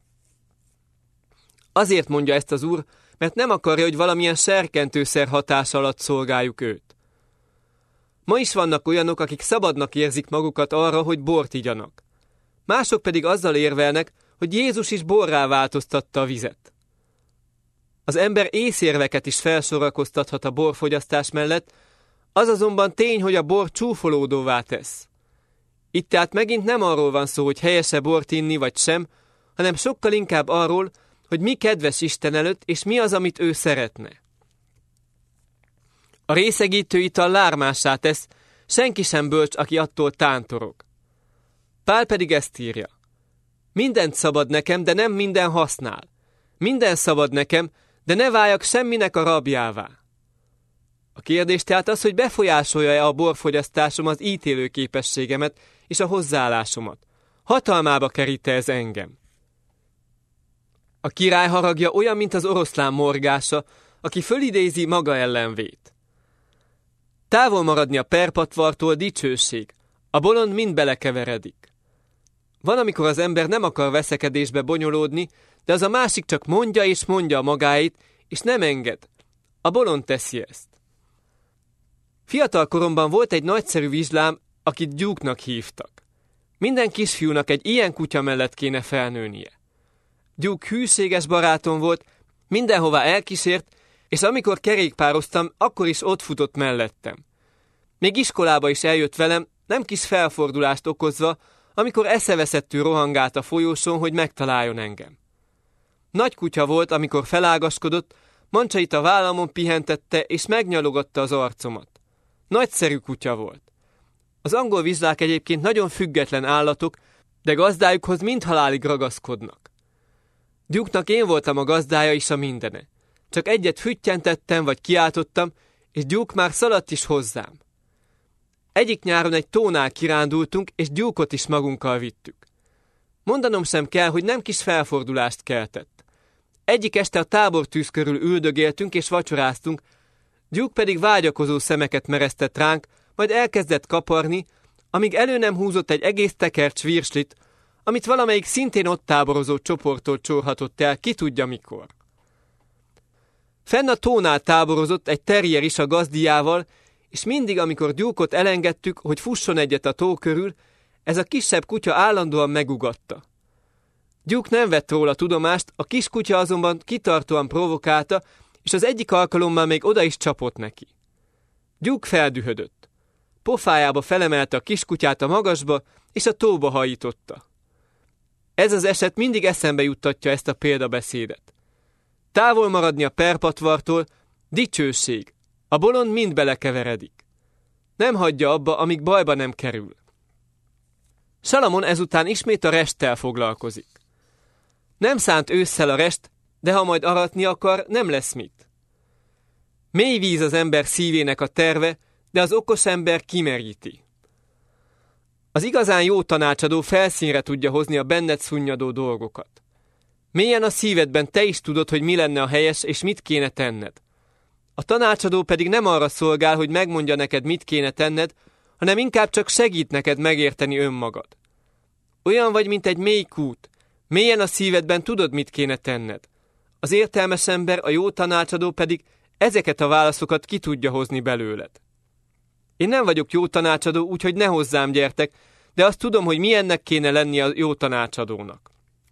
Azért mondja ezt az Úr, mert nem akarja, hogy valamilyen serkentőszer hatás alatt szolgáljuk őt. Ma is vannak olyanok, akik szabadnak érzik magukat arra, hogy bort igyanak. Mások pedig azzal érvelnek, hogy Jézus is borrá változtatta a vizet. Az ember észérveket is felsorakoztathat a borfogyasztás mellett, az azonban tény, hogy a bor csúfolódóvá tesz. Itt tehát megint nem arról van szó, hogy helyese bort inni vagy sem, hanem sokkal inkább arról, hogy mi kedves Isten előtt, és mi az, amit ő szeretne. A részegítő ital lármássá tesz, senki sem bölcs, aki attól tántorog. Pál pedig ezt írja. Mindent szabad nekem, de nem minden használ. Minden szabad nekem, de ne váljak semminek a rabjává. A kérdés tehát az, hogy befolyásolja-e a borfogyasztásom az ítélő képességemet és a hozzáállásomat. Hatalmába kerít-e ez engem? A király haragja olyan, mint az oroszlán morgása, aki fölidézi maga ellenvét. Távol maradni a perpatvartól dicsőség, a bolond mind belekeveredik. Van, amikor az ember nem akar veszekedésbe bonyolódni, de az a másik csak mondja és mondja a magáit, és nem enged. A bolond teszi ezt. Fiatal koromban volt egy nagyszerű vizslám, akit Duke-nak hívtak. Minden kisfiúnak egy ilyen kutya mellett kéne felnőnie. Duke hűséges barátom volt, mindenhová elkísért, és amikor kerékpároztam, akkor is ott futott mellettem. Még iskolába is eljött velem, nem kis felfordulást okozva, amikor eszeveszettül rohangált a folyóson, hogy megtaláljon engem. Nagy kutya volt, amikor felágaskodott, mancsait a vállamon pihentette, és megnyalogatta az arcomat. Nagyszerű kutya volt. Az angol vizslák egyébként nagyon független állatok, de gazdájukhoz mind halálig ragaszkodnak. Duke-nak én voltam a gazdája is a mindene. Csak egyet füttyentettem vagy kiáltottam, és Duke már szaladt is hozzám. Egyik nyáron egy tónál kirándultunk, és Duke-ot is magunkkal vittük. Mondanom sem kell, hogy nem kis felfordulást keltett. Egyik este a tábortűz körül üldögéltünk és vacsoráztunk, Duke pedig vágyakozó szemeket meresztett ránk, majd elkezdett kaparni, amíg elő nem húzott egy egész tekercs virslit, amit valamelyik szintén ott táborozó csoporttól csorhatott el, ki tudja mikor. Fenn a tónál táborozott egy terrier is a gazdiával, és mindig, amikor Duke-ot elengedtük, hogy fusson egyet a tó körül, ez a kisebb kutya állandóan megugatta. Duke nem vett róla tudomást, a kiskutya azonban kitartóan provokálta, és az egyik alkalommal még oda is csapott neki. Duke feldühödött. Pofájába felemelte a kiskutyát a magasba, és a tóba hajította. Ez az eset mindig eszembe juttatja ezt a példabeszédet. Távol maradni a perpatvartól, dicsőség, a bolond mind belekeveredik. Nem hagyja abba, amíg bajba nem kerül. Salamon ezután ismét a resttel foglalkozik. Nem szánt ősszel a rest, de ha majd aratni akar, nem lesz mit. Mély víz az ember szívének a terve, de az okos ember kimeríti. Az igazán jó tanácsadó felszínre tudja hozni a benned szunnyadó dolgokat. Mélyen a szívedben te is tudod, hogy mi lenne a helyes, és mit kéne tenned. A tanácsadó pedig nem arra szolgál, hogy megmondja neked, mit kéne tenned, hanem inkább csak segít neked megérteni önmagad. Olyan vagy, mint egy mély kút. Mélyen a szívedben tudod, mit kéne tenned. Az értelmes ember, a jó tanácsadó pedig ezeket a válaszokat ki tudja hozni belőled. Én nem vagyok jó tanácsadó, úgyhogy ne hozzám gyertek, de azt tudom, hogy milyennek kéne lenni a jó tanácsadónak.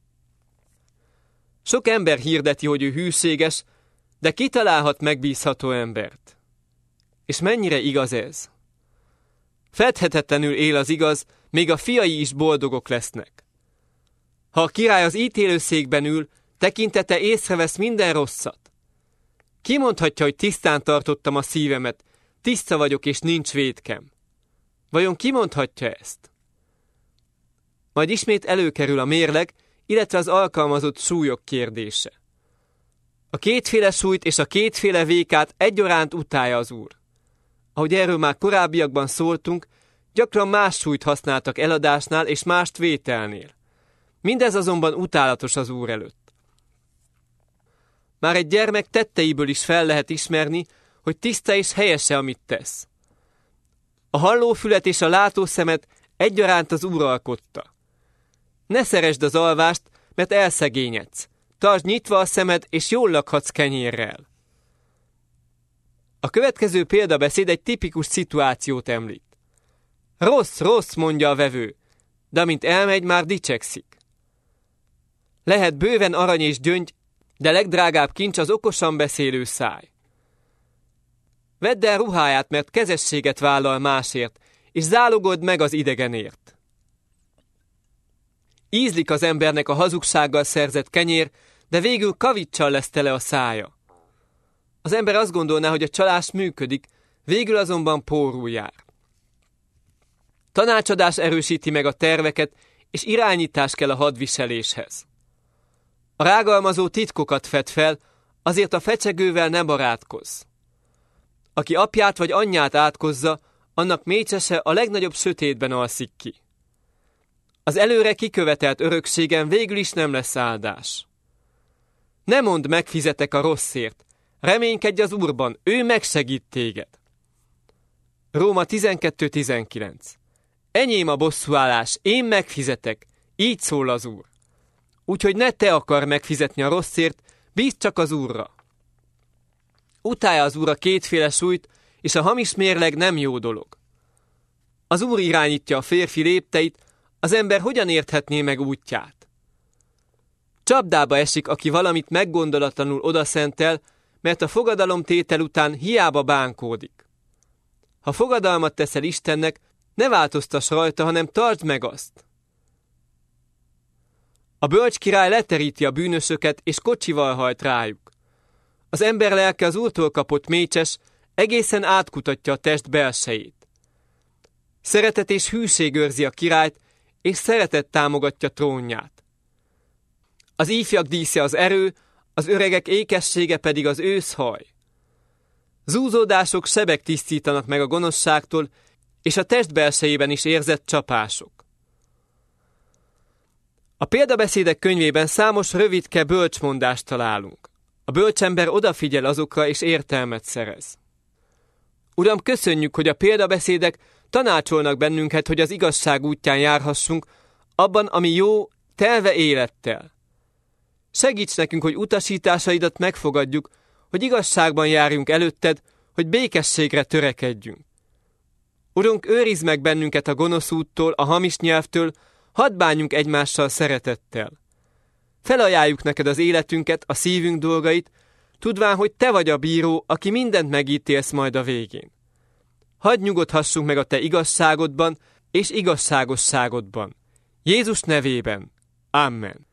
Sok ember hirdeti, hogy ő hűséges, de ki találhat megbízható embert? És mennyire igaz ez? Fedhetetlenül él az igaz, még a fiai is boldogok lesznek. Ha a király az ítélőszékben ül, tekintete észrevesz minden rosszat. Ki mondhatja, hogy tisztán tartottam a szívemet, tiszta vagyok és nincs vétkem? Vajon ki mondhatja ezt? Majd ismét előkerül a mérleg, illetve az alkalmazott súlyok kérdése. A kétféle súlyt és a kétféle vékát egyaránt utálja az Úr. Ahogy erről már korábbiakban szóltunk, gyakran más súlyt használtak eladásnál és mást vételnél. Mindez azonban utálatos az Úr előtt. Már egy gyermek tetteiből is fel lehet ismerni, hogy tiszta és helyese, amit tesz. A hallófület és a látószemet egyaránt az Úr alkotta. Ne szeresd az alvást, mert elszegényedsz. Tartsd nyitva a szemed, és jól lakhatsz kenyérrel. A következő példabeszéd egy tipikus szituációt említ. Rossz, rossz, mondja a vevő, de amint elmegy, már dicsekszik. Lehet bőven arany és gyöngy, de legdrágább kincs az okosan beszélő száj. Vedd el ruháját, mert kezességet vállal másért, és zálogold meg az idegenért. Ízlik az embernek a hazugsággal szerzett kenyér, de végül kaviccsal lesz tele a szája. Az ember azt gondolná, hogy a csalás működik, végül azonban pórul jár. Tanácsadás erősíti meg a terveket, és irányítás kell a hadviseléshez. A rágalmazó titkokat fed fel, azért a fecsegővel ne barátkozz. Aki apját vagy anyját átkozza, annak mécsese a legnagyobb sötétben alszik ki. Az előre kikövetelt örökségen végül is nem lesz áldás. Ne mondd, megfizetek a rosszért, reménykedj az Úrban, ő megsegít téged. Róma tizenkettő tizenkilenc. Enyém a bosszúállás, én megfizetek, így szól az Úr. Úgyhogy ne te akar megfizetni a rosszért, bízd csak az Úrra. Utálja az Úr a kétféle súlyt, és a hamis mérleg nem jó dolog. Az Úr irányítja a férfi lépteit, az ember hogyan érthetné meg útját? Csapdába esik, aki valamit meggondolatlanul odaszentel, mert a fogadalomtétel után hiába bánkódik. Ha fogadalmat teszel Istennek, ne változtass rajta, hanem tartsd meg azt. A bölcs király leteríti a bűnösöket, és kocsival hajt rájuk. Az ember lelke az Úrtól kapott mécses, egészen átkutatja a test belsejét. Szeretet és hűség őrzi a királyt, és szeretet támogatja trónját. Az ifjak dísze az erő, az öregek ékessége pedig az őszhaj. Zúzódások sebek tisztítanak meg a gonoszságtól, és a test belsejében is érzett csapások. A példabeszédek könyvében számos rövidke bölcsmondást találunk. A bölcsember odafigyel azokra, és értelmet szerez. Uram, köszönjük, hogy a példabeszédek tanácsolnak bennünket, hogy az igazság útján járhassunk, abban, ami jó, telve élettel. Segíts nekünk, hogy utasításaidat megfogadjuk, hogy igazságban járjunk előtted, hogy békességre törekedjünk. Urunk, őrizd meg bennünket a gonosz úttól, a hamis nyelvtől, hadd bánjunk egymással szeretettel. Felajánljuk neked az életünket, a szívünk dolgait, tudván, hogy te vagy a bíró, aki mindent megítélsz majd a végén. Hadd nyugodhassunk meg a te igazságodban és igazságosságodban. Jézus nevében. Amen.